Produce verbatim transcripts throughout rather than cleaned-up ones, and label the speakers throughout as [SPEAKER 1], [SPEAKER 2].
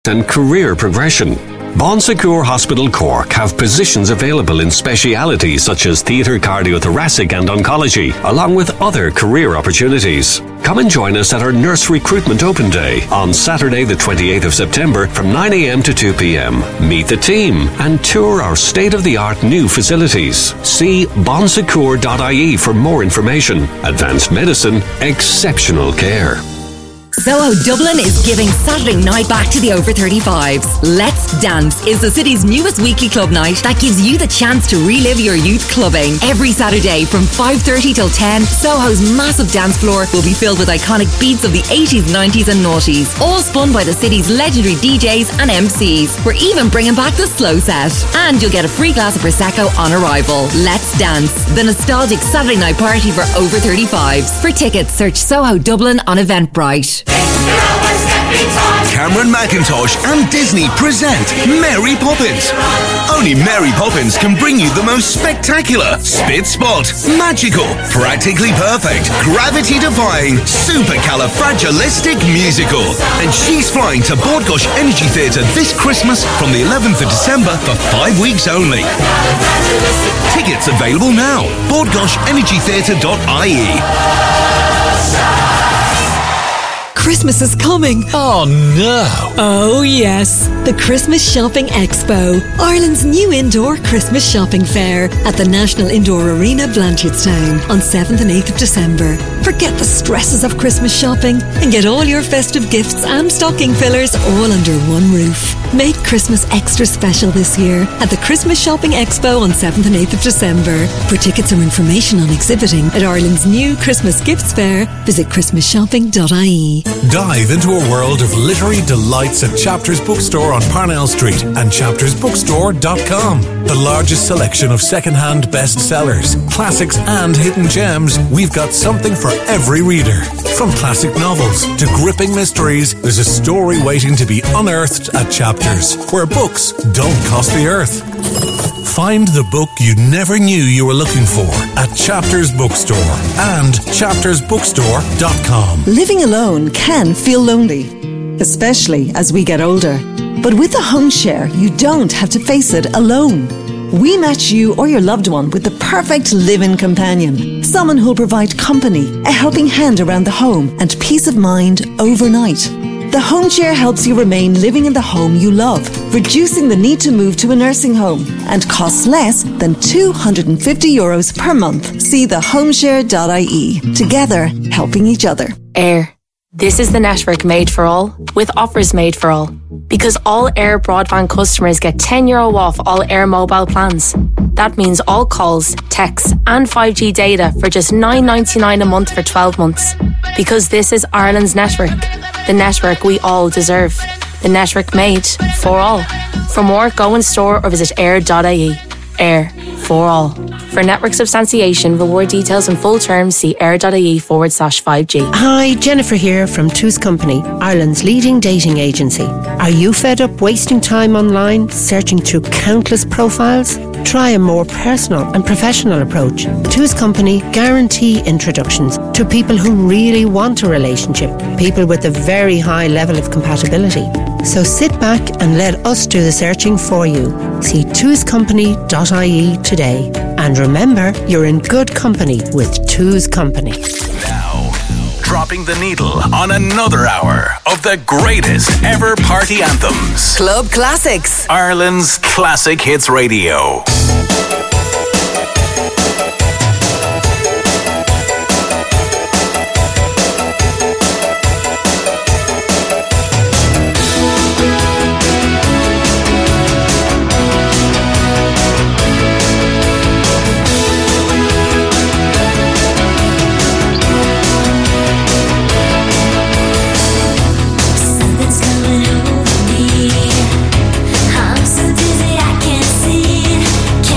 [SPEAKER 1] and career progression. Bon Secours Hospital Cork have positions available in specialities such as theatre, cardiothoracic and oncology, along with other career opportunities. Come and join us at our Nurse Recruitment Open Day on Saturday the twenty-eighth of September from nine a.m. to two p.m. Meet the team and tour our state-of-the-art new facilities. See bon secours dot I E for more information. Advanced medicine, exceptional care.
[SPEAKER 2] Soho Dublin is giving Saturday night back to the over thirty-fives. Let's Dance is the city's newest weekly club night that gives you the chance to relive your youth clubbing. Every Saturday from five thirty till ten, Soho's massive dance floor will be filled with iconic beats of the eighties, nineties and noughties, all spun by the city's legendary D Js and M Cs. We're even bringing back the slow set. And you'll get a free glass of Prosecco on arrival. Let's Dance, the nostalgic Saturday night party for over thirty-fives. For tickets, search Soho Dublin on Eventbrite.
[SPEAKER 3] Cameron McIntosh and Disney present Mary Poppins. Only Mary Poppins can bring you the most spectacular, spit-spot, magical, practically perfect, gravity-defying, supercalifragilistic musical. And she's flying to Bord Gáis Energy Theatre this Christmas from the eleventh of December for five weeks only. Tickets available now. bord gáis energy theatre dot I E.
[SPEAKER 4] Christmas is coming.
[SPEAKER 5] Oh no.
[SPEAKER 4] Oh yes, the Christmas Shopping Expo, Ireland's new indoor Christmas shopping fair at the National Indoor Arena, Blanchardstown on seventh and eighth of December. Forget the stresses of Christmas shopping and get all your festive gifts and stocking fillers all under one roof. Make Christmas extra special this year at the Christmas Shopping Expo on seventh and eighth of December. For tickets or information on exhibiting at Ireland's new Christmas Gifts Fair, visit christmas shopping dot I E.
[SPEAKER 6] Dive into a world of literary delights at Chapters Bookstore on Parnell Street and chapters bookstore dot com. The largest selection of second-hand bestsellers, classics and hidden gems, we've got something for every reader. From classic novels to gripping mysteries, there's a story waiting to be unearthed at Chapters, where books don't cost the earth. Find the book you never knew you were looking for at Chapters Bookstore and chapters bookstore dot com.
[SPEAKER 7] Living alone can feel lonely, especially as we get older. But with a home share, you don't have to face it alone. We match you or your loved one with the perfect live-in companion. Someone who'll provide company, a helping hand around the home, and peace of mind overnight. The home share helps you remain living in the home you love, reducing the need to move to a nursing home, and costs less than two hundred fifty euros per month. See the home share dot I E. Together, helping each other.
[SPEAKER 8] Air. This is the network made for all, with offers made for all. Because all Air broadband customers get ten euro off all Air mobile plans. That means all calls, texts and five G data for just nine ninety-nine a month for twelve months. Because this is Ireland's network. The network we all deserve. The network made for all. For more, go in store or visit air dot I E. Air. For all. For network substantiation, reward details and full terms, see air.ie forward slash 5G.
[SPEAKER 9] Hi, Jennifer here from Two's Company, Ireland's leading dating agency. Are you fed up wasting time online, searching through countless profiles? Try a more personal and professional approach. Two's Company guarantee introductions to people who really want a relationship, people with a very high level of compatibility. So sit back and let us do the searching for you. See two's company dot I E today. And remember, you're in good company with Two's Company.
[SPEAKER 3] Now, dropping the needle on another hour of the greatest ever party anthems.
[SPEAKER 2] Club Classics.
[SPEAKER 3] Ireland's Classic Hits Radio.
[SPEAKER 10] I'm so dizzy I can't see.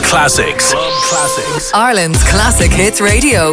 [SPEAKER 6] Classics. Club Classics.
[SPEAKER 2] Ireland's Classic Hits Radio.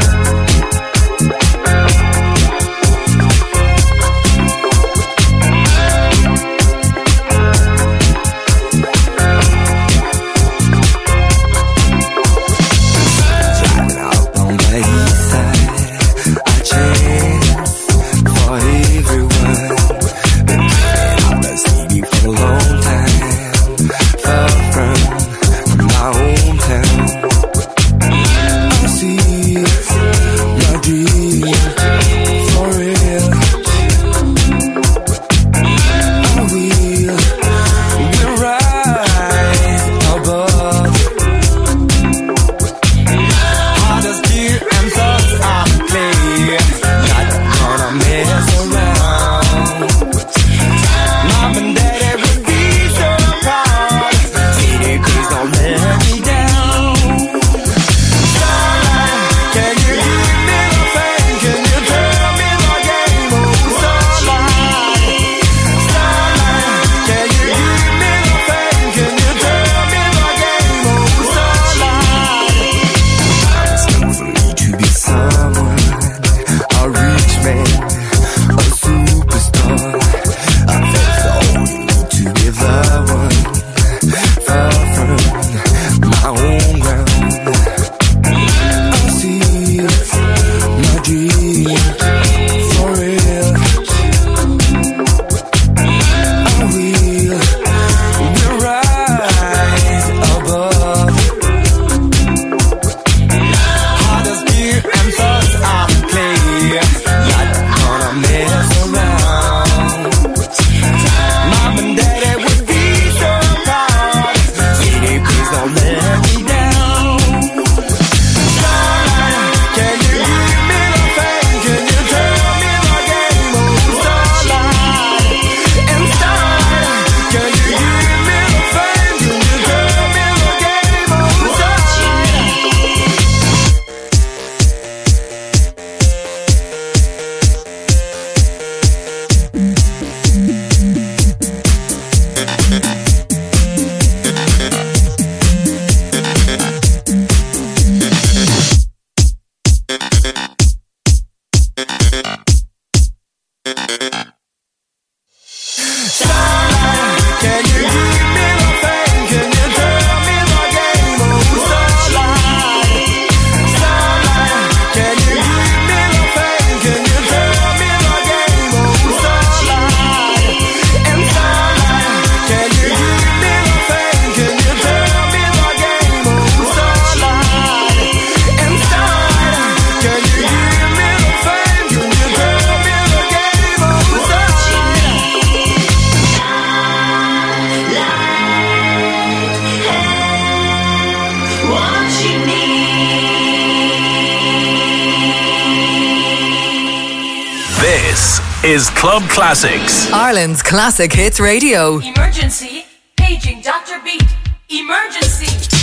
[SPEAKER 6] Is Club Classics.
[SPEAKER 2] Ireland's Classic Hits Radio.
[SPEAKER 5] Emergency. Paging Doctor Beat. Emergency.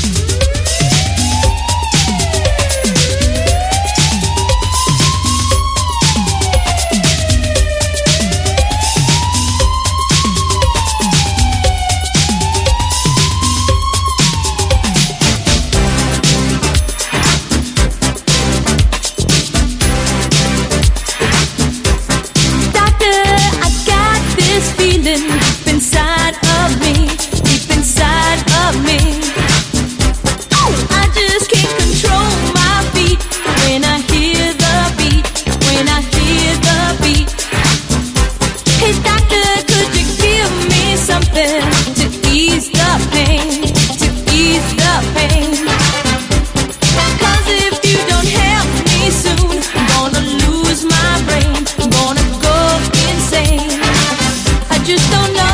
[SPEAKER 10] Deep inside of me, deep inside of me, I just can't control my feet when I hear the beat, when I hear the beat. Hey doctor, could you give me something to ease the pain, to ease the pain? Cause if you don't help me soon, I'm gonna lose my brain, I'm gonna go insane. I just don't know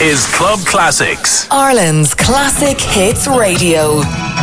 [SPEAKER 6] is Club Classics.
[SPEAKER 2] Ireland's Classic Hits Radio.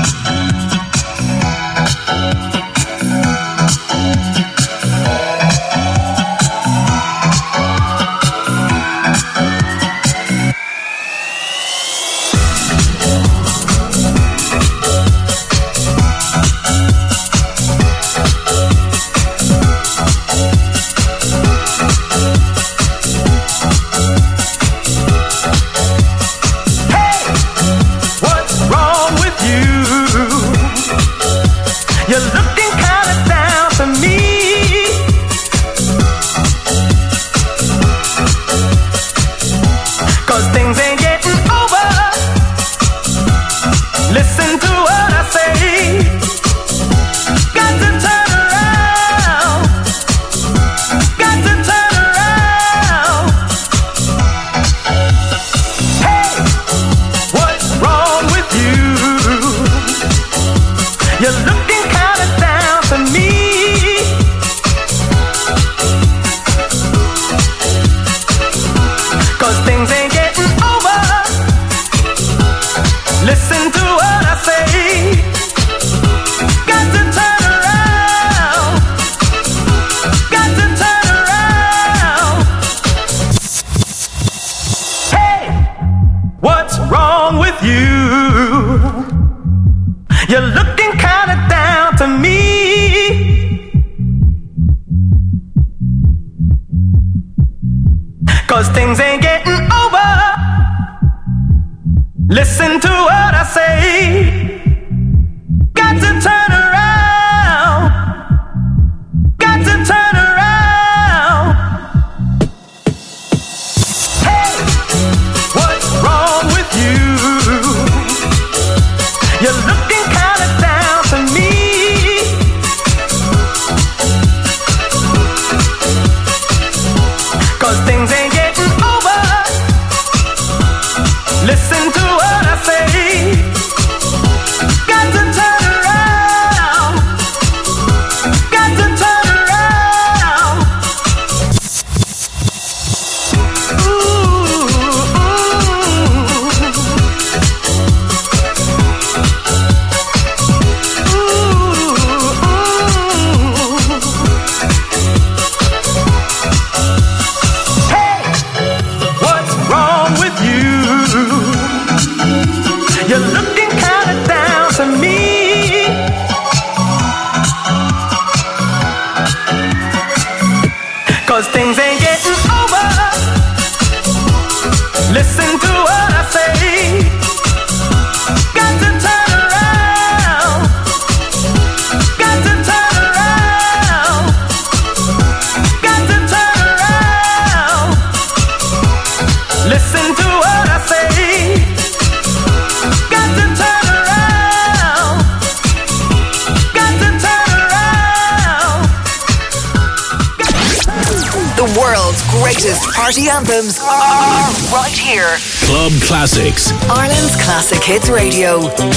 [SPEAKER 2] Party anthems are right here.
[SPEAKER 6] Club Classics.
[SPEAKER 2] Ireland's Classic Hits Radio.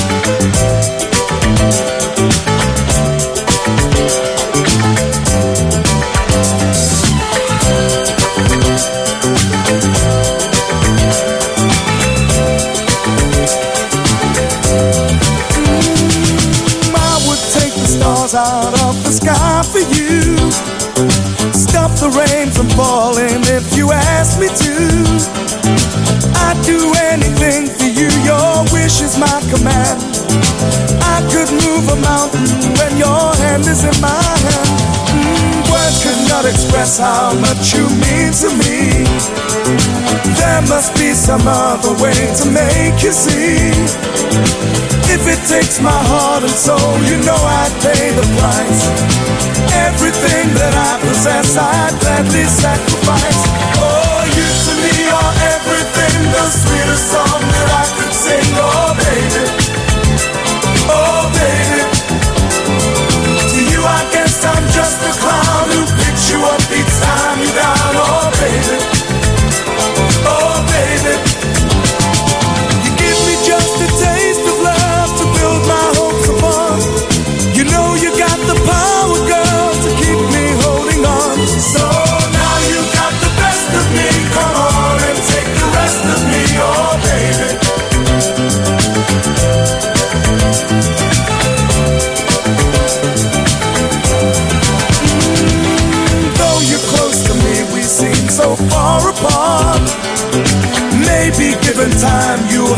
[SPEAKER 11] I would take the stars out of the sky for you. Stop the rain from falling if you ask me to. I'd do anything for you, your wish is my command. I could move a mountain when your hand is in my hand. mm, Words could not express how much you mean to me. There must be some other way to make you see. If it takes my heart and soul, you know I'd pay the price. Everything that I possess, I'd gladly sacrifice. Oh, you to me are everything, the sweetest song that I could sing. Oh, baby, oh, baby. To you I guess I'm just a clown who picks you up each time you're down. Oh, baby, oh, baby. You give me just a taste of love to build my hopes upon. You know you got the power, girl, to keep me holding on. So now you got the best of me. Come on and take the rest of me.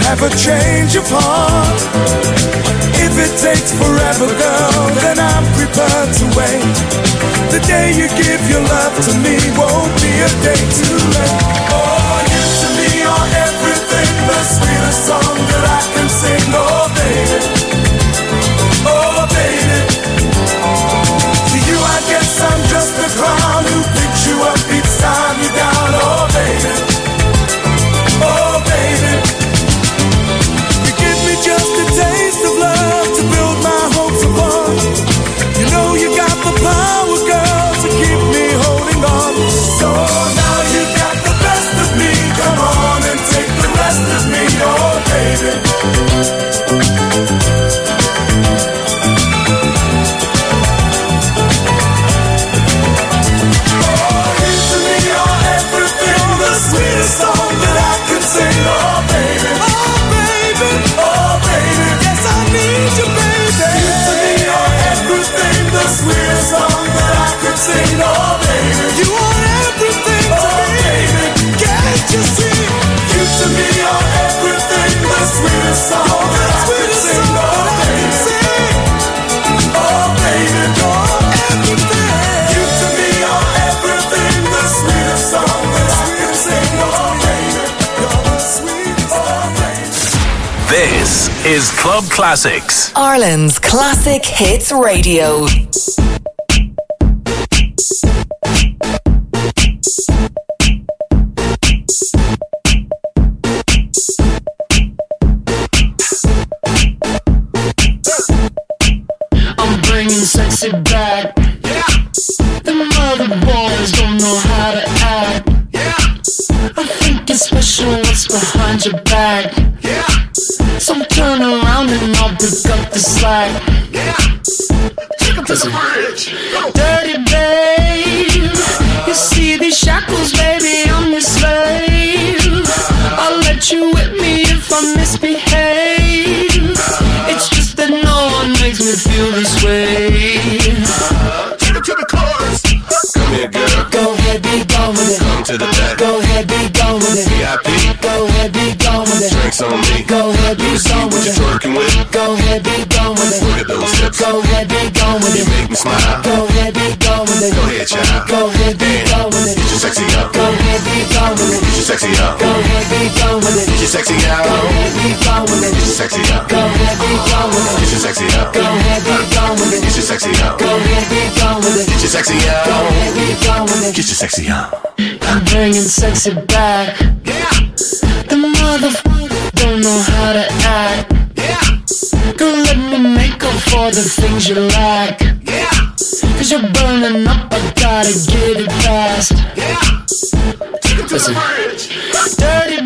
[SPEAKER 11] have a change of heart. If it takes forever, girl, then I'm prepared to wait. The day you give your love to me won't be a day too late. Oh, you to me are everything, the sweetest song that I can sing. Oh, baby, oh, baby. To you I guess I'm just a clown who picks you up each time you're down. Oh, baby, oh, baby. You give me just a taste of love to build my hopes upon. You know you got the power, girl, to keep me holding on. So now you got the best of me. Come on and take the rest of me, oh baby. Oh, you to me are everything, the sweetest song that I can sing, oh baby. Oh baby, oh baby, yes I need you, baby. You to me are everything, the sweetest song that I could sing, oh baby. You are everything to oh, me, baby. Can't you see? You to me are everything, the sweetest song that I could sing, oh baby. Oh baby, you're everything. You to me are everything, the sweetest song that I could sing, oh baby. You're the sweetest, oh baby.
[SPEAKER 3] This is Club Classics.
[SPEAKER 2] Ireland's Classic Hits Radio.
[SPEAKER 12] I'm bringing sexy back. Yeah. The mother boys don't know how to act. Yeah. I think it's special what's behind your back. Yeah. So turn around and I'll pick up the slack. Yeah. Take him to the bridge. Dirty babe, you see these shackles, baby, I'm your slave. I'll let you whip me if I misbehave. It's just that no one makes me feel this way. Take him to the chorus.
[SPEAKER 13] Come here, girl.
[SPEAKER 12] Go ahead, be gone with it.
[SPEAKER 13] Come to the back.
[SPEAKER 12] Go ahead, be gone with it.
[SPEAKER 13] V I P.
[SPEAKER 12] Go ahead, be gone with it.
[SPEAKER 13] Drinks on me.
[SPEAKER 12] Go ahead, be gone with it.
[SPEAKER 13] Working with.
[SPEAKER 12] Go ahead, be gone with it.
[SPEAKER 13] Look at those hips.
[SPEAKER 12] Go ahead, be gone with
[SPEAKER 13] You
[SPEAKER 12] it.
[SPEAKER 13] make me smile.
[SPEAKER 12] Go ahead, be gone with it.
[SPEAKER 13] Go ahead, child.
[SPEAKER 12] Go ahead, be gone with it.
[SPEAKER 13] Get your sexy up.
[SPEAKER 12] Go ahead, be gone with it.
[SPEAKER 13] Get your sexy up.
[SPEAKER 12] Go ahead, be gone with it.
[SPEAKER 13] Get your sexy up.
[SPEAKER 12] Go ahead, be gone with it.
[SPEAKER 13] Get your sexy up.
[SPEAKER 12] Go ahead, be gone with it.
[SPEAKER 13] Get your sexy up.
[SPEAKER 12] Go ahead, be gone with it.
[SPEAKER 13] Get your sexy up.
[SPEAKER 12] Go ahead, be gone with it.
[SPEAKER 13] Get your sexy up.
[SPEAKER 12] Go ahead, be gone with it.
[SPEAKER 13] Get your sexy up.
[SPEAKER 12] I'm bringing sexy back. Yeah. The motherfucker don't know how to act. Yeah. Girl, let me make up for the things you lack. Yeah. Cause you're burning up, I gotta get it fast. Yeah. Take it to Listen. the bridge. Dirty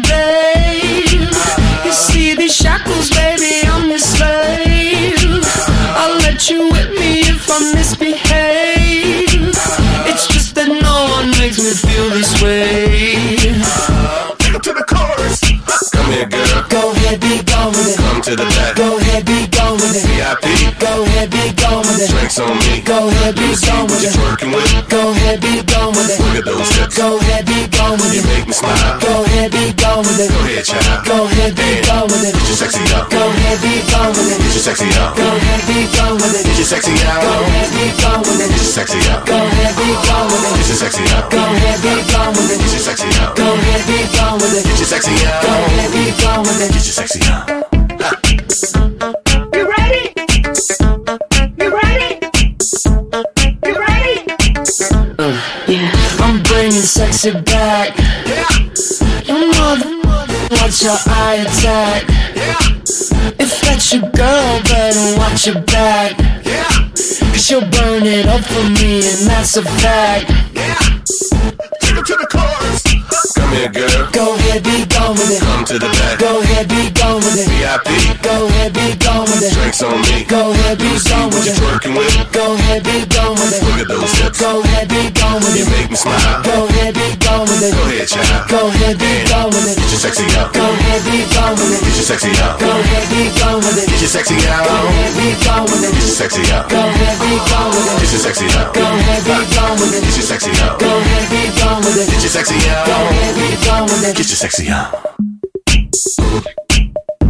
[SPEAKER 12] babe, you see these shackles, baby, I'm your slave. I'll let you whip me if I misbehave. It's just that no one makes me feel this way.
[SPEAKER 13] Take it to the chorus. Come here, girl.
[SPEAKER 12] Go ahead, be gone with it.
[SPEAKER 13] Come to the back.
[SPEAKER 12] Go ahead, be gone with it.
[SPEAKER 13] V I P.
[SPEAKER 12] Go ahead, be gone with it.
[SPEAKER 13] Drinks on me.
[SPEAKER 12] Go ahead, be gone with it.
[SPEAKER 13] Working with.
[SPEAKER 12] Go ahead, be gone with it.
[SPEAKER 13] Look at those hips.
[SPEAKER 12] Go ahead, be gone with
[SPEAKER 13] You
[SPEAKER 12] it.
[SPEAKER 13] make me smile.
[SPEAKER 12] Go ahead, be gone with it.
[SPEAKER 13] Go ahead, child.
[SPEAKER 12] Go ahead, be gone with it.
[SPEAKER 13] Get your sexy up.
[SPEAKER 12] Go ahead, be gone with it.
[SPEAKER 13] Get your sexy up.
[SPEAKER 12] Go ahead, be gone with it.
[SPEAKER 13] Get your sexy up.
[SPEAKER 12] Go ahead, be gone with it.
[SPEAKER 13] Get your sexy up.
[SPEAKER 12] Go ahead, be gone with it.
[SPEAKER 13] Get your sexy up.
[SPEAKER 12] Go ahead, be gone with it.
[SPEAKER 13] Get your sexy up.
[SPEAKER 12] Go ahead, be gone with it.
[SPEAKER 13] Get your sexy up.
[SPEAKER 12] Go ahead, be gone with it.
[SPEAKER 13] Get your sexy up.
[SPEAKER 10] You ready? You ready? You ready?
[SPEAKER 12] Uh, yeah. I'm bringing sexy back. Yeah. Your mother, watch your eye attack. Yeah. If that's your girl, better watch your back. Yeah. Cause she'll burn it up for me, and that's a fact.
[SPEAKER 13] Yeah. Take it to the chorus. Come here, girl.
[SPEAKER 12] Go ahead, be gone with it.
[SPEAKER 13] Come to the back.
[SPEAKER 12] Go ahead, be gone with it.
[SPEAKER 13] V I P.
[SPEAKER 12] Go ahead, be gone with it.
[SPEAKER 13] Drinks on me.
[SPEAKER 12] Go ahead, be gone with it.
[SPEAKER 13] Working with.
[SPEAKER 12] Go ahead, be gone with it.
[SPEAKER 13] Look at those hips.
[SPEAKER 12] Go ahead, be gone with
[SPEAKER 13] You
[SPEAKER 12] it.
[SPEAKER 13] make me smile.
[SPEAKER 12] Go ahead, be gone with it.
[SPEAKER 13] Go ahead, child.
[SPEAKER 12] Go ahead, be gone with it.
[SPEAKER 13] Get your sexy up.
[SPEAKER 12] Go ahead, be gone with it.
[SPEAKER 13] Get your sexy up.
[SPEAKER 12] Go ahead, be gone with it.
[SPEAKER 13] Get your sexy up.
[SPEAKER 12] Go ahead, be gone with it.
[SPEAKER 13] Get your sexy up.
[SPEAKER 12] Go ahead, be gone with it.
[SPEAKER 13] Get your sexy up.
[SPEAKER 12] Go ahead, be gone with it.
[SPEAKER 13] Get your sexy up.
[SPEAKER 12] Go ahead, be gone with it.
[SPEAKER 13] Get your sexy up.
[SPEAKER 12] Go ahead, be gone with it.
[SPEAKER 13] Get your sexy up.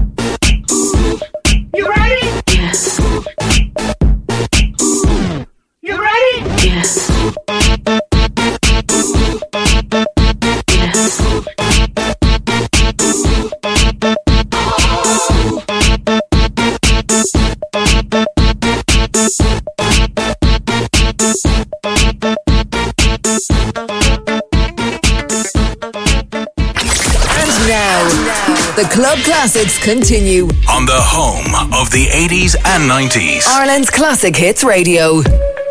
[SPEAKER 2] The Club Classics continue
[SPEAKER 3] on the home of the eighties and nineties.
[SPEAKER 2] Ireland's Classic Hits Radio.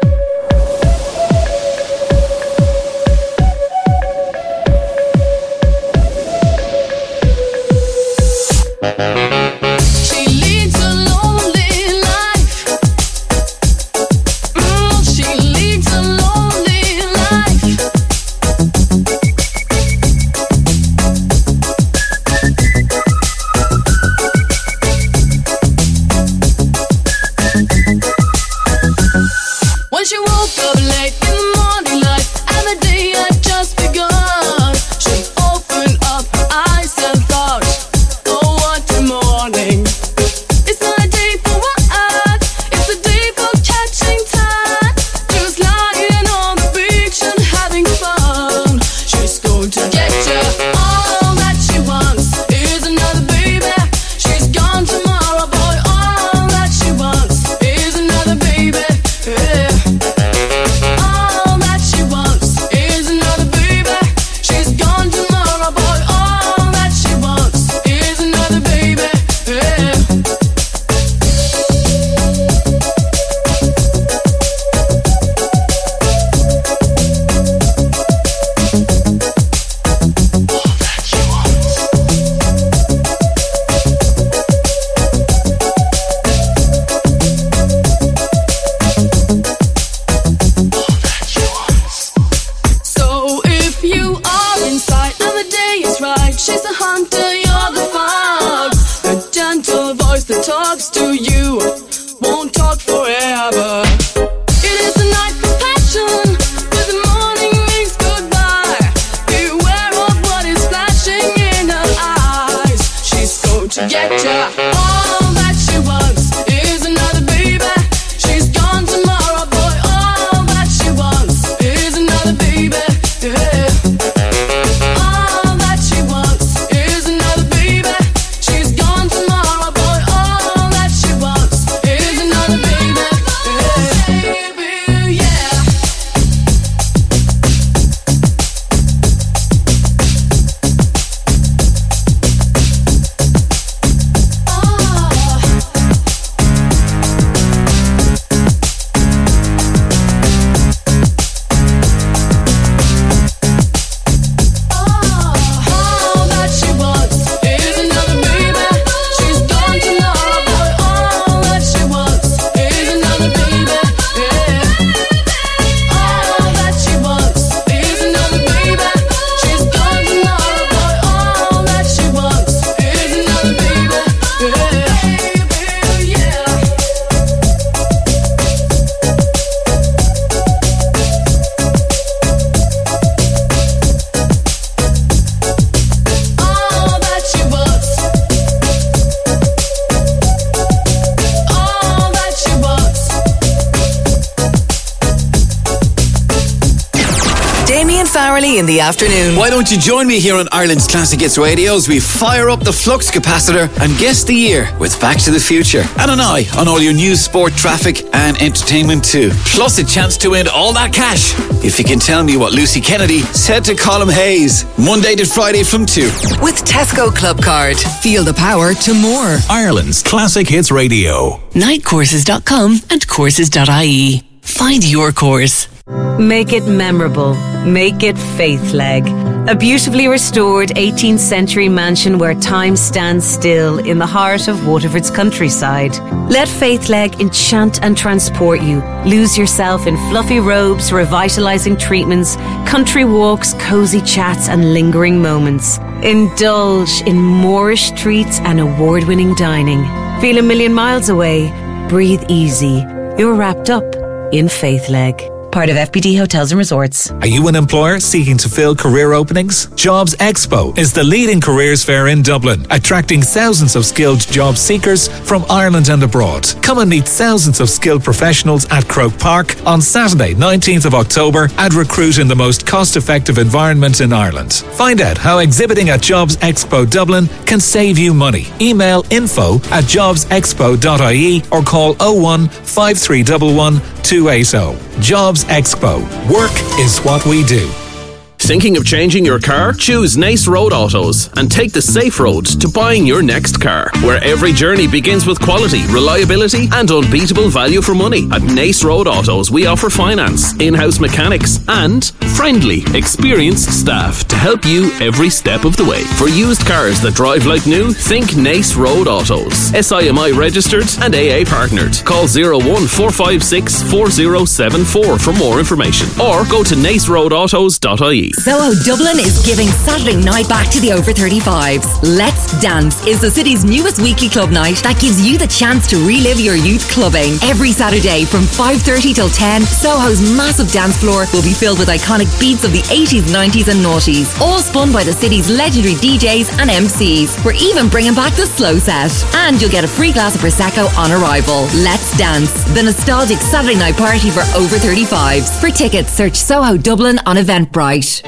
[SPEAKER 2] In the afternoon.
[SPEAKER 14] Why don't you join me here on Ireland's Classic Hits Radio as we fire up the flux capacitor and guess the year with Back to the Future, and an eye on all your news, sport, traffic and entertainment too. Plus a chance to win all that cash if you can tell me what Lucy Kennedy said to Colm Hayes. Monday to Friday from two.
[SPEAKER 2] With Tesco Club Card. Feel the power to more.
[SPEAKER 6] Ireland's Classic Hits Radio.
[SPEAKER 15] night courses dot com and courses dot I E. Find your course.
[SPEAKER 16] Make it memorable. Make it Faithleg. A beautifully restored eighteenth century mansion where time stands still in the heart of Waterford's countryside. Let Faithleg enchant and transport you. Lose yourself in fluffy robes, revitalising treatments, country walks, cosy chats and lingering moments. Indulge in Moorish treats and award-winning dining. Feel a million miles away. Breathe easy. You're wrapped up in Faithleg.
[SPEAKER 2] part of F B D Hotels and Resorts.
[SPEAKER 6] Are you an employer seeking to fill career openings? Jobs Expo is the leading careers fair in Dublin, attracting thousands of skilled job seekers from Ireland and abroad. Come and meet thousands of skilled professionals at Croke Park on Saturday, nineteenth of October, and recruit in the most cost-effective environment in Ireland. Find out how exhibiting at Jobs Expo Dublin can save you money. Email info at jobs expo dot I E or call oh one five three one one two eight oh. Jobs Expo. Work is what we do.
[SPEAKER 17] Thinking of changing your car? Choose Nace Road Autos and take the safe road to buying your next car, where every journey begins with quality, reliability and unbeatable value for money. At Nace Road Autos, we offer finance, in-house mechanics and friendly, experienced staff to help you every step of the way. For used cars that drive like new, think Nace Road Autos. S I M I registered and A A partnered. Call oh one four five six four oh seven four for more information or go to nace road autos dot I E.
[SPEAKER 2] Soho Dublin is giving Saturday night back to the over thirty-fives. Let's Dance is the city's newest weekly club night that gives you the chance to relive your youth clubbing. Every Saturday from five thirty till ten, Soho's massive dance floor will be filled with iconic beats of the eighties, nineties and noughties, all spun by the city's legendary D Js and M Cs. We're even bringing back the slow set. And you'll get a free glass of Prosecco on arrival. Let's Dance, the nostalgic Saturday night party for over thirty-fives. For tickets, search Soho Dublin on Eventbrite.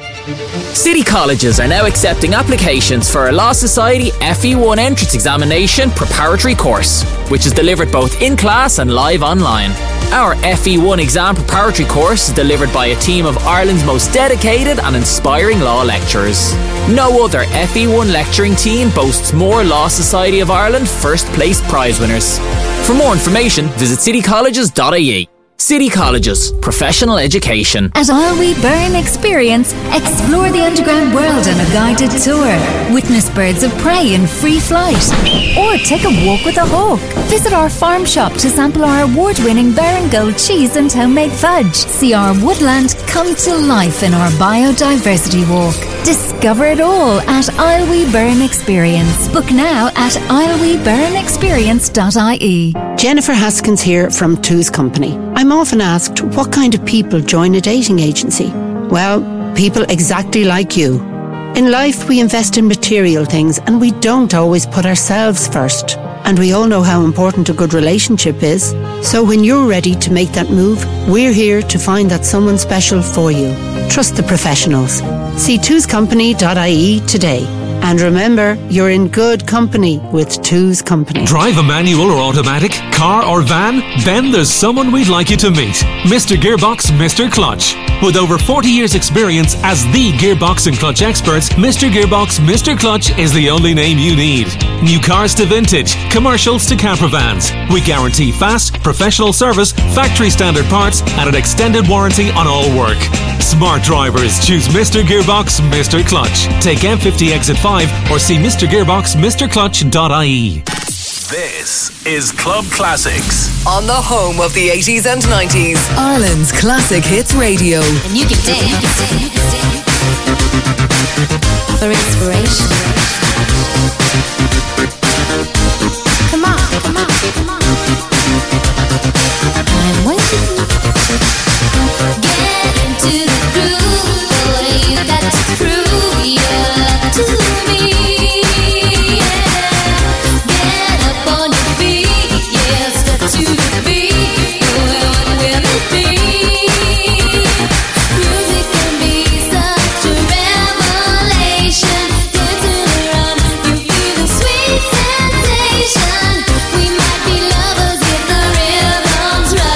[SPEAKER 18] City colleges are now accepting applications for a Law Society F E one entrance examination preparatory course, which is delivered both in class and live online. Our F E one exam preparatory course is delivered by a team of Ireland's most dedicated and inspiring law lecturers. No other F E one lecturing team boasts more Law Society of Ireland first place prize winners. For more information, visit city colleges dot I E. City Colleges, professional education.
[SPEAKER 19] At Isleweed Burn Experience, explore the underground world on a guided tour. Witness birds of prey in free flight. Or take a walk with a hawk. Visit our farm shop to sample our award-winning Baron Gold cheese and homemade fudge. See our woodland come to life in our biodiversity walk. Discover it all at Isleweed Burn Experience. Book now at isleweed burn experience dot I E.
[SPEAKER 9] Jennifer Haskins here from Two's Company. I'm often asked, what kind of people join a dating agency? Well, people exactly like you. In life, we invest in material things and we don't always put ourselves first. And we all know how important a good relationship is. So when you're ready to make that move, we're here to find that someone special for you. Trust the professionals. See two's company dot I E today. And remember, you're in good company with Two's Company.
[SPEAKER 20] Drive a manual or automatic, car or van? Then there's someone we'd like you to meet. Mister Gearbox, Mister Clutch. With over forty years experience as the gearbox and clutch experts, Mister Gearbox, Mister Clutch is the only name you need. New cars to vintage, commercials to camper vans. We guarantee fast, professional service, factory standard parts and an extended warranty on all work. Smart drivers choose Mister Gearbox, Mister Clutch. Take M fifty exit five or see Mister Gearbox, Mister Clutch dot I E.
[SPEAKER 3] This is Club Classics.
[SPEAKER 21] On the home of the eighties and nineties.
[SPEAKER 2] Ireland's Classic Hits Radio.
[SPEAKER 21] And you can dance
[SPEAKER 19] For inspiration. Come on, come on, come on. I'm waiting. Get into the groove. Boy, you got to prove you're to me. Yeah. Get up on your feet. Yeah, step to the beat. Well, will it be? Music can be such a revelation. Dancing around, you feel the sweet sensation. We might be lovers if the rhythm's right.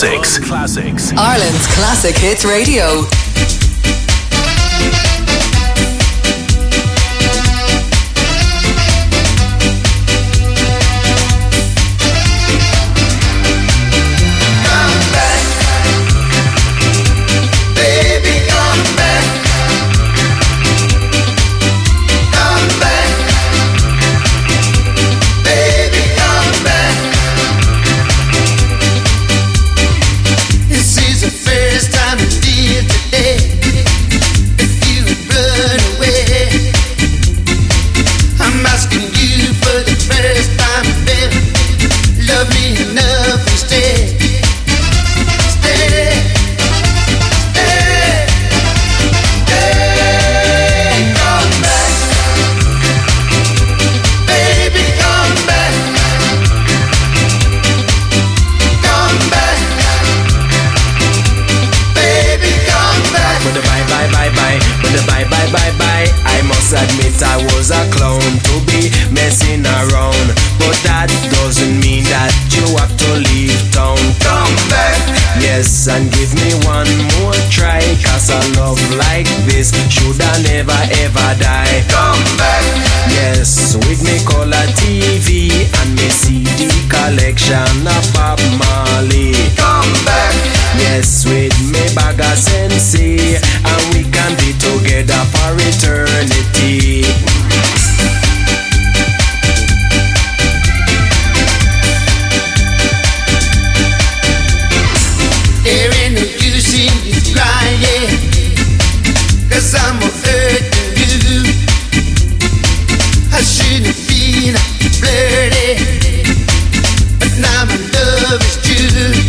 [SPEAKER 3] Classics.
[SPEAKER 21] Classics. Ireland's Classic Hits Radio.
[SPEAKER 1] Admit I was a clown to be messing around, but that doesn't mean that you have to leave town. Come back, yes, and give me one more try, cause a love like this should I never ever die. Come back, yes, with me color T V and me C D collection of Bob Marley. Come back, yes, with me bag of Sensei, and we can be together for eternity.
[SPEAKER 22] There ain't no use in you crying, cause I'm hurting you. I shouldn't feel flirty, but now my love is true.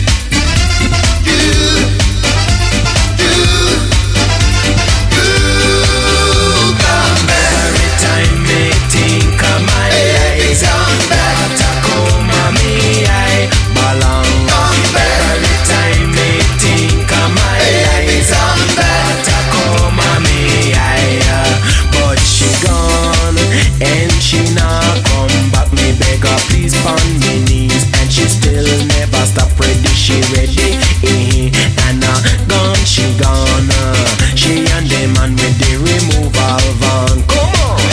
[SPEAKER 22] Please on me knees, and she still never stop ready. She ready, eh? And uh, gone, she gone. Uh, she and the man with the removal van. Come on.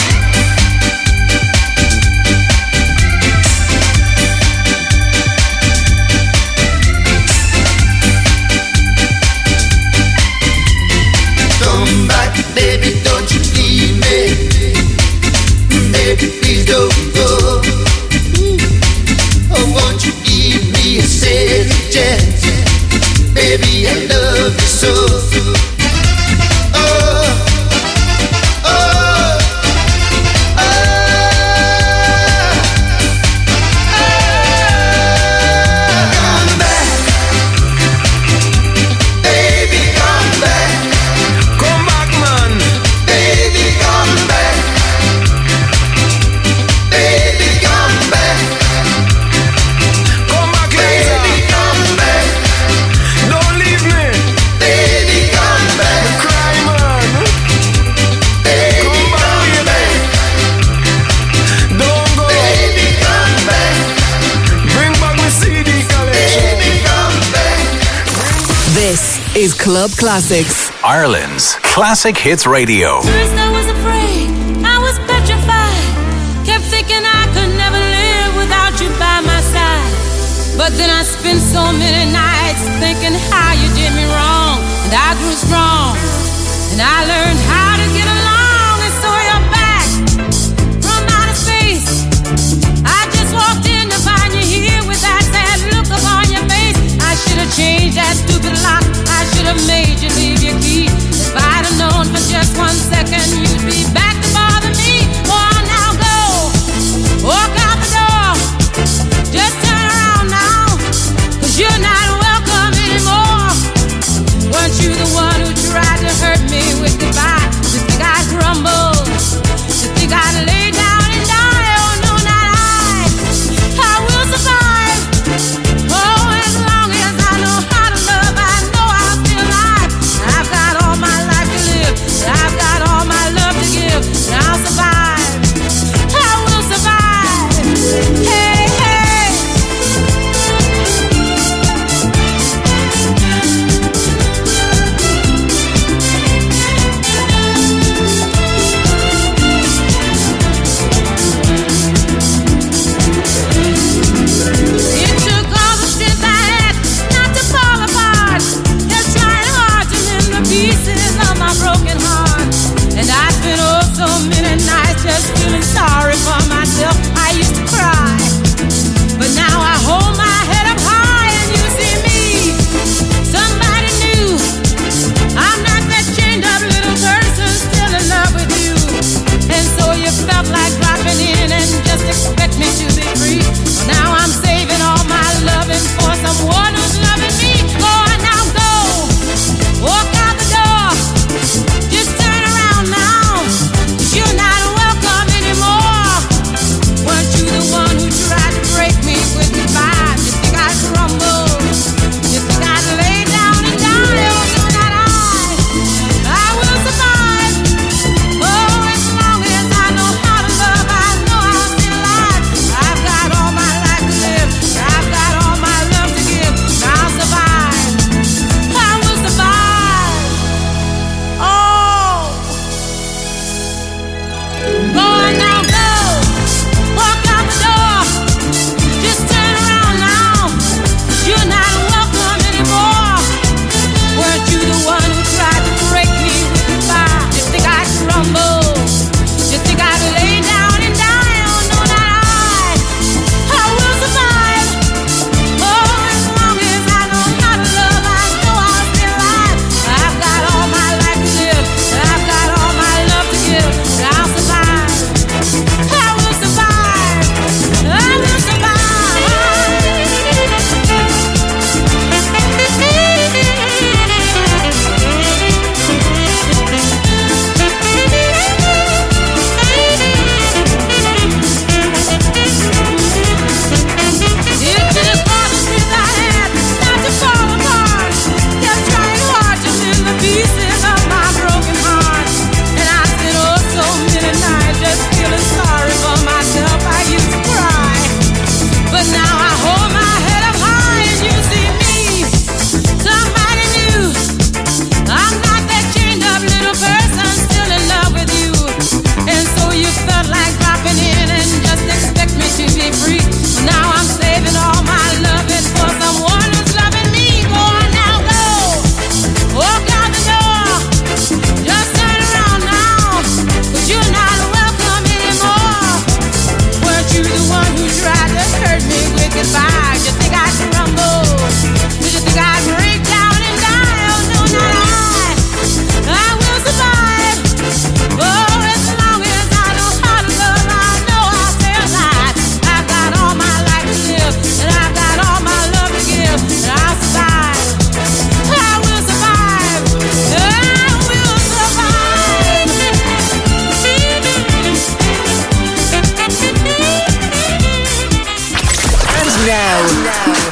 [SPEAKER 22] Come back, baby, don't you leave me. Baby, please don't go. Oh, won't you give me a second chance? Baby, I love you so. Oh, oh, oh, oh. Come back, baby, come back. Come back, man. Baby, come back. Baby, come back.
[SPEAKER 21] This is Club Classics,
[SPEAKER 3] Ireland's Classic Hits Radio.
[SPEAKER 10] First I was afraid, I was petrified. Kept thinking I could never live without you by my side. But then I spent so many nights thinking how you did me wrong. And I grew strong, and I learned how to get along. And so you're back from outer space. I just walked in to find you here with that sad look upon your face. I should have changed that stupid lock. I should have made you leave your key. If I'd have known for just one second you'd be back to bother me. Oh, now go, walk out the door. Just turn around now, cause you're not welcome anymore. Weren't you the one who tried to hurt me with goodbye?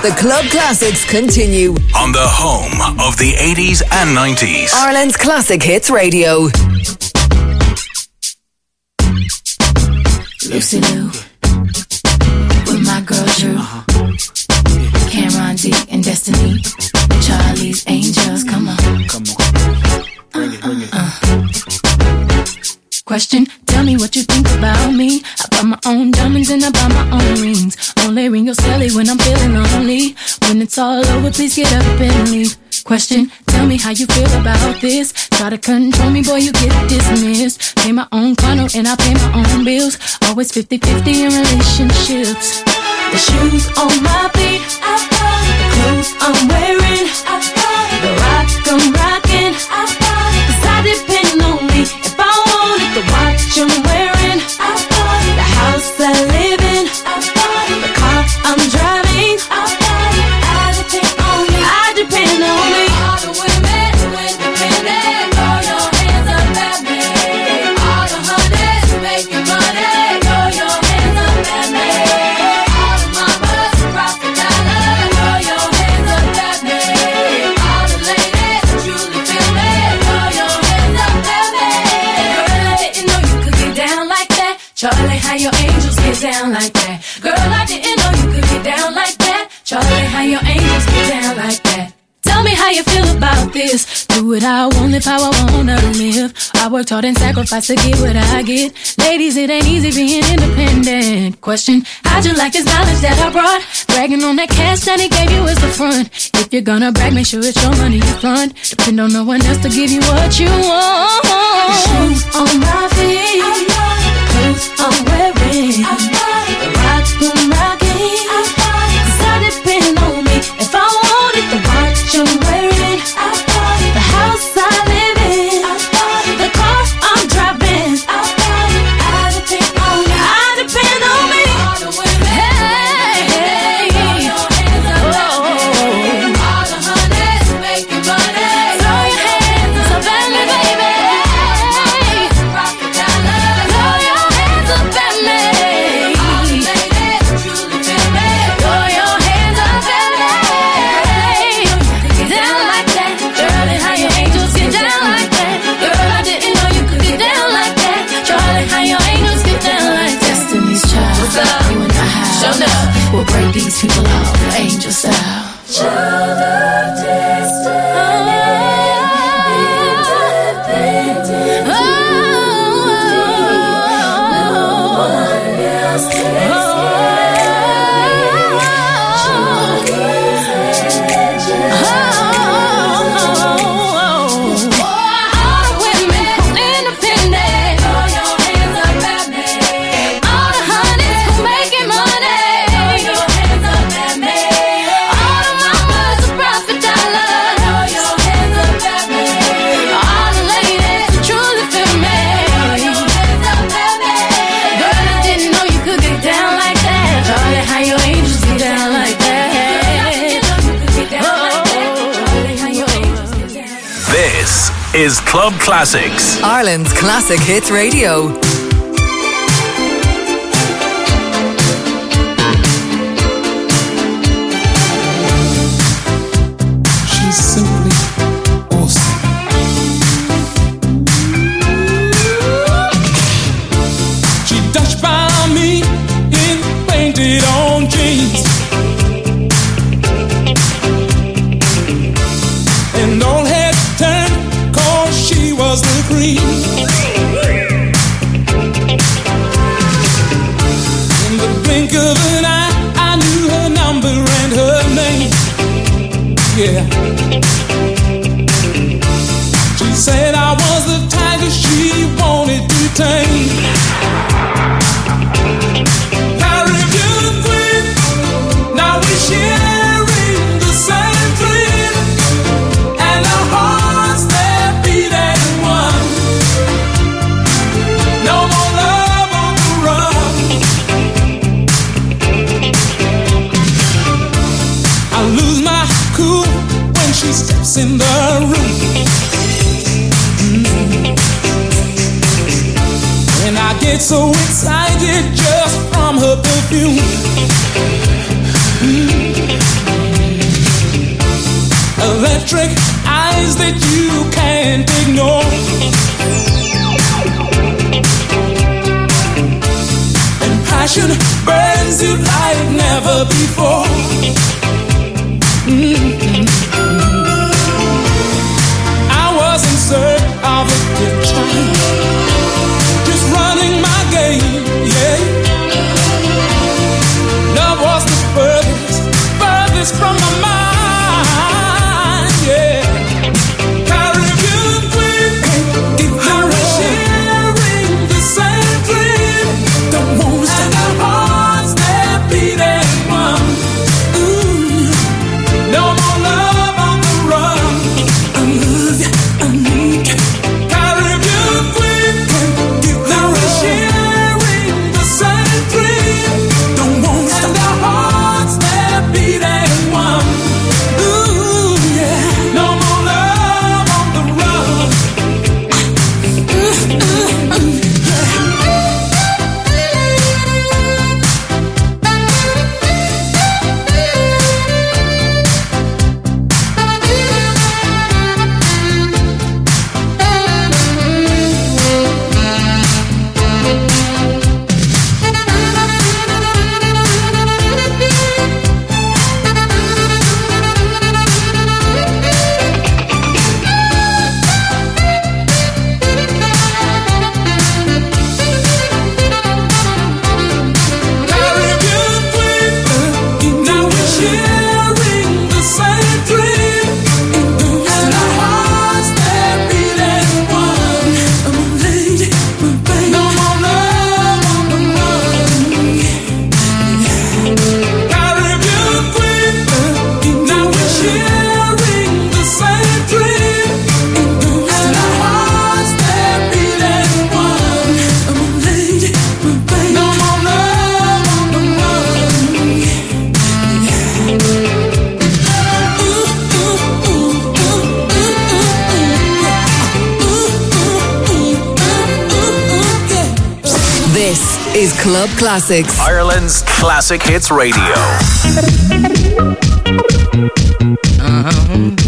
[SPEAKER 21] The Club Classics continue
[SPEAKER 3] on the home of the eighties and nineties.
[SPEAKER 21] Ireland's Classic Hits Radio.
[SPEAKER 4] Lucy Lou with my girl Drew, Cameron D and Destiny, Charlie's Angels. Come on, come on, bring it, bring it. Uh, uh. Question, tell me what you think about me. I buy my own diamonds and I buy my own rings. Only ring your celly when I'm feeling lonely. When it's all over, please get up and leave. Question, tell me how you feel about this. Try to control me, boy, you get dismissed. Pay my own condo and I pay my own bills. Always fifty-fifty in relationships. The shoes on my feet, I bought it. The clothes I'm wearing, I bought it. The rock I'm rocking, I bought it. Cause I depend on me if I want it. The watch I'm wearing, I bought it. The house I live in, I bought it. The car I'm driving, I bought it. I depend on me, I depend on me. All the women who independent, throw your hands up at me. All the honeys who making money, throw your hands up at me. All the mamas who rock the dollar, throw your hands up at me. All the ladies who truly feel me, throw your hands up at me. Girl, I didn't know you could get down like that. Charlie, how your angels get down like that. Girl, I didn't know you could get down like that. Charlie, how your angels get down like that. Tell me how you feel about this. Do what I want, live how I wanna live. I worked hard and sacrificed to get what I get. Ladies, it ain't easy being independent. Question, how'd you like this knowledge that I brought? Bragging on that cash that he gave you as the front. If you're gonna brag, make sure it's your money you fund. Depend on no one else to give you what you want. The shoes on my feet, the clothes I'm wearing, the rock I'm rocking. Cause I depend on me if I want it. The watch I'm wearing, the house I live in, the car I'm driving. I depend on me, I depend on me. Hey, all the honeys making money, throw your hands up at me, baby. Rock the dollar, throw your hands up at me. All the ladies who truly feel me, throw your hands up at me. Get down like that, Charlie, how your angels get down like that. Girl, I didn't know you could get down like that. Charlie, how your angels get down like that. Destiny's Child, what's up? You and I have show up. We'll break these people off, angel style. Child of destiny, independent. Oh, no one else can
[SPEAKER 3] is Club Classics,
[SPEAKER 21] Ireland's Classic Hits Radio.
[SPEAKER 11] She's simply awesome. She touched by me in painted on jeans, and all heads turned cause she was the queen. In the blink of an eye, I knew her number and her name. Yeah. She said I was the tiger she wanted to tame. Harry, you're the queen. Now we're sharing the same dream, and our hearts they're beating one. No more love on the run. I lose my cool when she steps in the room. Mm-hmm. And I get so excited just from her perfume. Mm-hmm. electric eyes that you can't ignore. And passion burns you like never before. Mm-hmm. I was in search of a good time, just running my game, yeah. Love was the furthest, furthest from my mind, yeah. Caribbean queen, if you're sharing the same dream, don't want to stand our hearts that beat as one. Ooh, no more love on the run. I love you, I need you. Caribbean queen, if you're sharing the same dream, don't want to stand our hearts that beat as one. Ooh, yeah, no more love on the run. Ooh, ooh, ooh,
[SPEAKER 21] is Club Classics,
[SPEAKER 3] Ireland's Classic Hits Radio.
[SPEAKER 21] Uh-huh.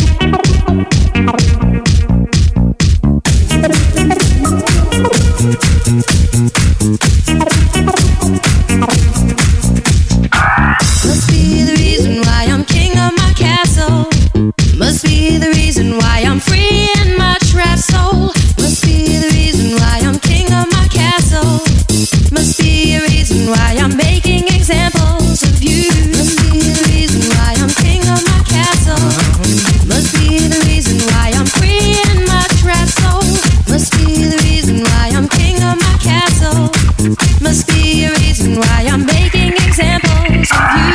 [SPEAKER 10] Must be the reason why I'm king of my castle. Must be the reason why I'm free in my trapped soul. Must be the reason why I'm king of my castle. Must be a reason why I'm making examples of you. Must be the reason why I'm king of my castle. Must be the reason why I'm free in my trapped soul. Must be the reason why I'm king of my castle. Must be a reason why I'm making examples of you.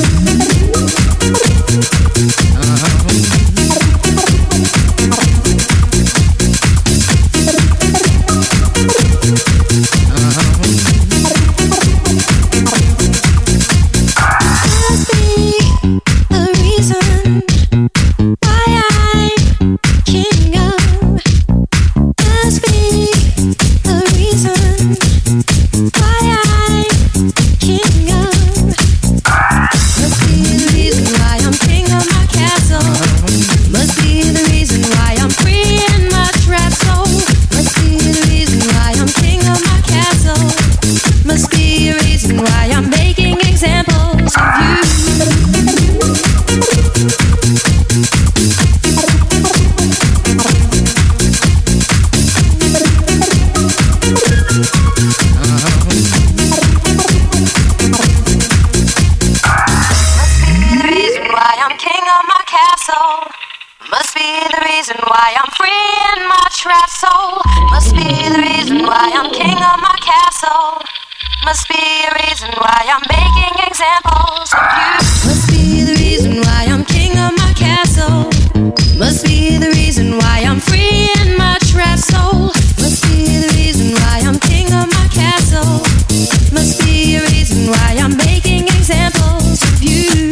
[SPEAKER 10] Must be a reason why I'm making examples of you. Must be the reason why I'm king of my castle. Must be the reason why I'm free in my trapped soul. Must be the reason why I'm king of my castle. Must be a reason why I'm making examples of you.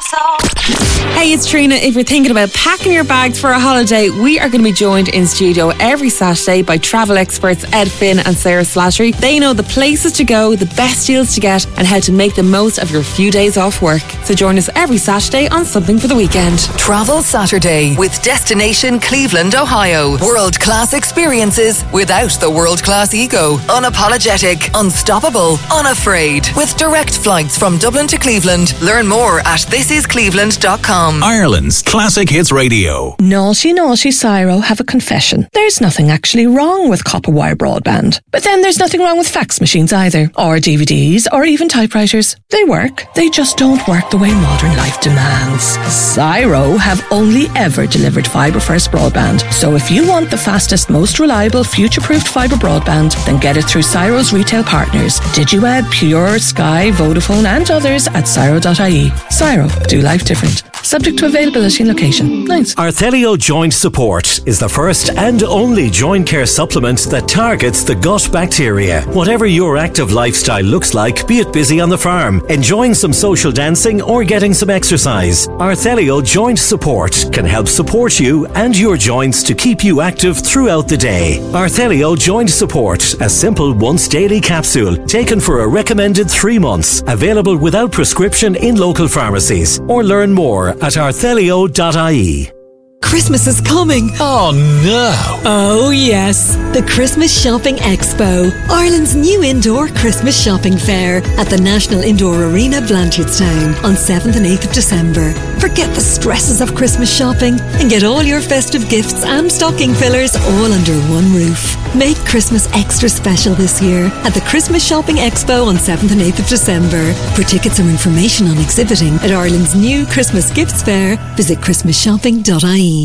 [SPEAKER 7] Hey, it's Trina. If you're thinking about packing your bags for a holiday, we are going to be joined in studio every Saturday by travel experts Ed Finn and Sarah Slattery. They know the places to go, the best deals to get, and how to make the most of your few days off work. So join us every Saturday on Something for the Weekend.
[SPEAKER 21] Travel Saturday with Destination Cleveland, Ohio. World-class experiences without the world-class ego. Unapologetic, unstoppable, unafraid. With direct flights from Dublin to Cleveland. Learn more at this is cleveland dot com.
[SPEAKER 3] Ireland's Classic Hits Radio.
[SPEAKER 8] Naughty, naughty Cyro have a confession. There's nothing actually wrong with copper wire broadband. But then there's nothing wrong with fax machines either, or D V Ds, or even typewriters. They work, they just don't work the way modern life demands. Cyro have only ever delivered fibre first broadband. So if you want the fastest, most reliable, future-proofed fibre broadband, then get it through Cyro's retail partners. DigiWeb, Pure, Sky, Vodafone and others at cyro dot I E. Cyro, do life different. Subject to availability and location. Nice.
[SPEAKER 23] Arthelio Joint Support is the first and only joint care supplement that targets the gut bacteria. Whatever your active lifestyle looks like, be it busy on the farm, enjoying some social dancing or getting some exercise, Arthelio Joint Support can help support you and your joints to keep you active throughout the day. Arthelio Joint Support, a simple once daily capsule taken for a recommended three months, available without prescription in local pharmacies. Or learn more at arthelio dot I E.
[SPEAKER 24] Christmas is coming.
[SPEAKER 6] Oh no.
[SPEAKER 24] Oh yes. The Christmas Shopping Expo, Ireland's new indoor Christmas shopping fair at the National Indoor Arena, Blanchardstown on seventh and eighth of December. Forget the stresses of Christmas shopping and get all your festive gifts and stocking fillers all under one roof. Make Christmas extra special this year at the Christmas Shopping Expo on seventh and eighth of December. For tickets or information on exhibiting at Ireland's new Christmas Gifts Fair, visit christmas shopping dot I E.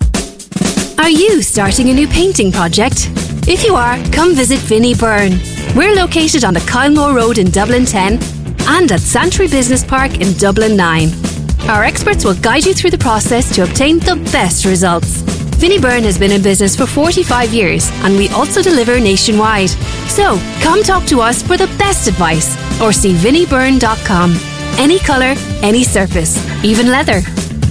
[SPEAKER 25] Are you starting a new painting project? If you are, come visit Vinnie Byrne. We're located on the Kylemore Road in Dublin ten and at Santry Business Park in Dublin nine. Our experts will guide you through the process to obtain the best results. Vinnie Byrne has been in business for forty-five years and we also deliver nationwide. So, come talk to us for the best advice or see vinnie byrne dot com. Any colour, any surface, even leather.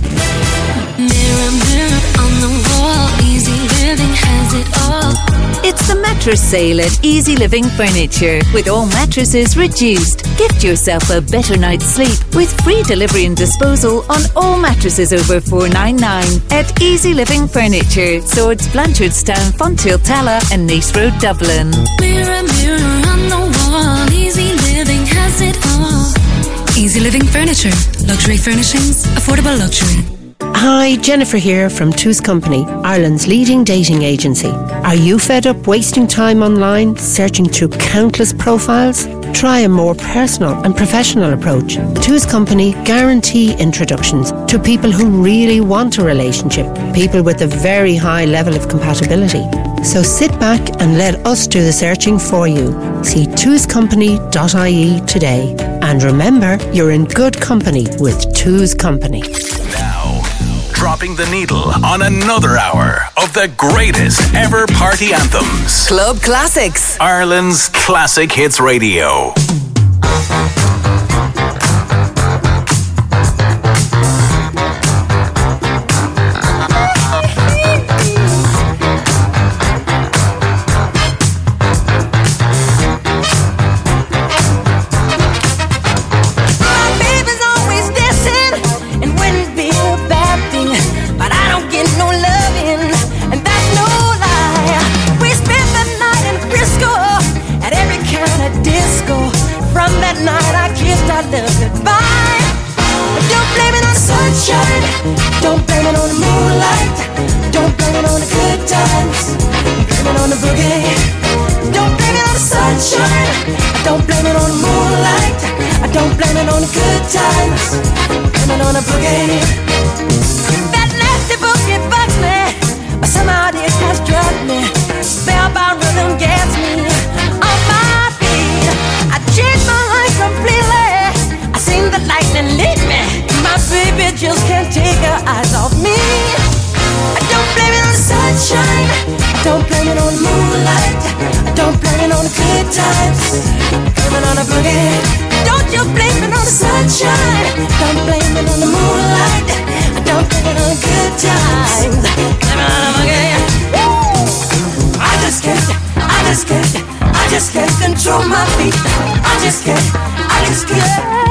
[SPEAKER 10] Mirror, mirror on the wall, Easy Living has it all.
[SPEAKER 26] It's the mattress sale at Easy Living Furniture. With all mattresses reduced, gift yourself a better night's sleep with free delivery and disposal on all mattresses over four ninety-nine at Easy Living Furniture, Swords, Blanchardstown, Fonthill, Tala and Nace Road, Dublin.
[SPEAKER 10] Mirror, mirror on the wall, Easy Living has it all.
[SPEAKER 27] Easy Living Furniture. Luxury furnishings, affordable luxury.
[SPEAKER 9] Hi, Jennifer here from Two's Company, Ireland's leading dating agency. Are you fed up wasting time online, searching through countless profiles? Try a more personal and professional approach. Two's Company guarantee introductions to people who really want a relationship, people with a very high level of compatibility. So sit back and let us do the searching for you. See two's company dot I E today. And remember, you're in good company with Two's Company.
[SPEAKER 3] Now, dropping the needle on another hour of the greatest ever party anthems.
[SPEAKER 21] Club Classics.
[SPEAKER 3] Ireland's Classic Hits Radio.
[SPEAKER 11] Don't blame it on the moonlight. Don't blame it on the good times. Blame it on the boogie. Don't blame it on the sunshine. Don't blame it on the moonlight. I don't blame it on the good times. Blame it on the boogie. That nasty boogie bugs me, but somehow it has drugged me. Spellbound rhythm gets me on my feet. I changed my life completely. I seen the lightning lead me. My baby just can't take her eyes off me. I don't blame it on the sunshine. I don't blame it on the moonlight. I don't blame it on the good times. I blame it on the boogie. Don't
[SPEAKER 10] But you're blaming on the sunshine. Don't blame it on the moonlight. Don't blame it on the good times. Blame it on them again. I just can't, I just can't, I just can't control my feet. I just can't,